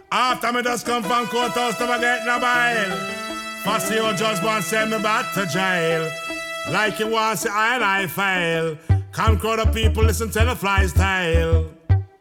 After me just come from courthouse, never get no bail. Fussy old judge want send me back to jail. Like you want to say I fail. Can't crowd of people listen to the fly's tail.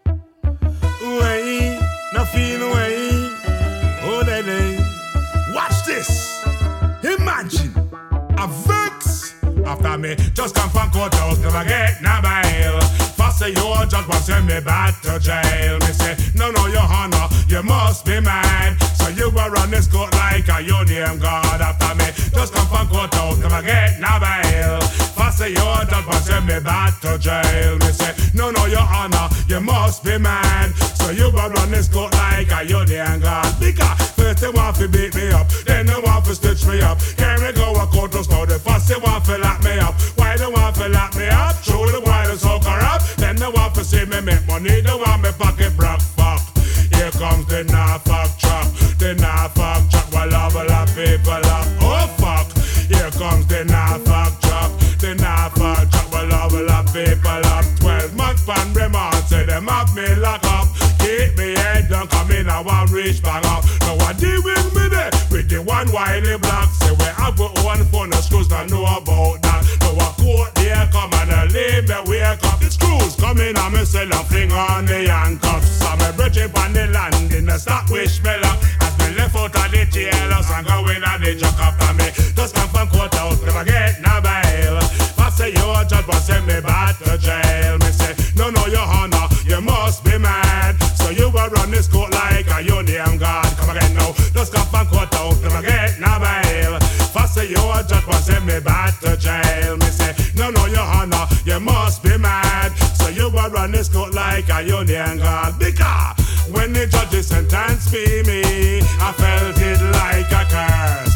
Way, no feel way. Oh, they. Watch this. Imagine a vex. After me just come from courthouse, never get no bail. Fussy old judge want send me back to jail. Me say, no, your honor, you must be mad. So you will run this court like a union guard. After me just come from courthouse, never get no bail. Fussy old judge want send me back to jail. Me say, no, your honor, you must be mad. So you will run this court like a union guard. Because first they want to beat me up, then they want to stitch me up. Can we go a courthouse now? The fussy want to lock me up. Why they want to lock me up? True, the why they so corrupt. Then they want to see me make money. They want me pocket broke fuck. Here comes the Norfolk truck. The Norfolk truck will love a lot of people up. Oh fuck. Here comes the Norfolk truck. The Norfolk truck will love a lot of people up. 12 months pan remand. Say them have me lock up. Keep me head down. Come in I want reach back up. Now I deal with me there. With the one wily block. Say we have our own phone. The screws don't know about that. Now I court there come and leave me wake up. The screws come in and me sell a fling on the handcuffs. I'm a bridging on the land in the stock wish me luck. As me left out of the jailhouse and go in at the truck after me. Just come from courthouse, never get no bail. Fussy your judge will send me back to jail. Me say, no, your honor, you must be mad. So you will run this court like a union guard. Come again now, just come from courthouse, never get no bail. Fussy your judge will send me back to jail. Me say, no, your honor, you must be mad. So you will run this court like a union guard. Because when the judges sentenced me, I felt it like a curse.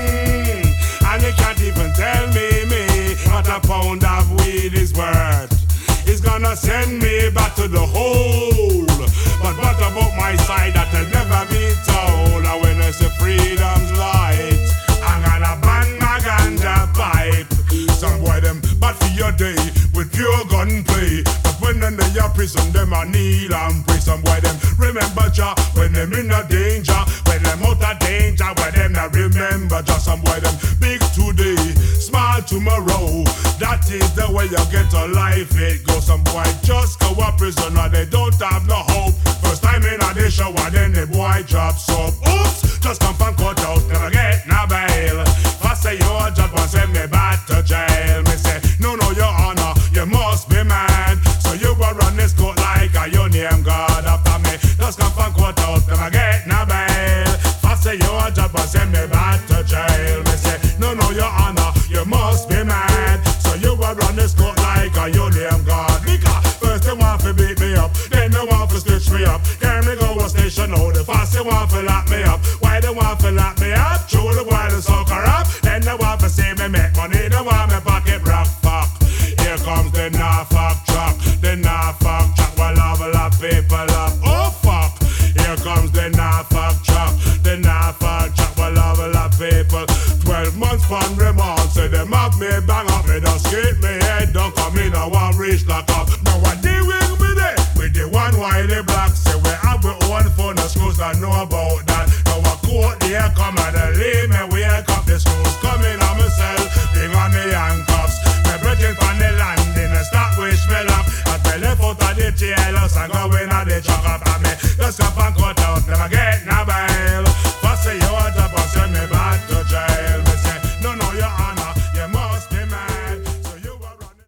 And you can't even tell me what a pound of weed is worth. It's gonna send me back to the hole. But what about my side that will never be told? And when I say freedom's light, I'm gonna ban my ganja pipe. Some boy them bad for your day with pure gunplay. But when they are prison, them a kneel and pray. Some boy them remember Jah when them in a danger. When them out of danger, when them not remember Jah. Some boy them big today, small tomorrow. That is the way you get a life it go. Some boy just go a prisoner, they don't have no hope. First time in a day shower, then the boy drops up. Oops, just come from courthouse, never get no bail. Fussy your judge want send me back to jail. Me say, no, your honor, you must be mad. So you will run this court like a union guard. After me, just come from courthouse, never get no bail. Fussy your judge want send me back to jail. Me say, no, your honor, you must be mad. So you will run this court like a union guard. Because first they want to beat me up, then they want to stitch me up. Can me go a station now? The fussy want to lock me up. Why they want to lock me up? True, the boy is so corrupt. Then they want to see me make money. They want me pocket rock fuck. Here comes the Norfolk truck. The Norfolk truck will have a lot of people up. Oh fuck. Here comes the Norfolk truck. The Norfolk truck will have a lot of people. 12 months from remand. Say them have me bang up. Me just keep me head down. Come in I want reach lock up. Now what they will be there with the one wily black. Say we have our own phone. The schools don't know about that. Now a court here come and leave me wake up. The schools coming on myself. Bring on the handcuffs. Me bridging from the land in the stock wish me luck. As me left out of the jailhouse and go in at the truck after me.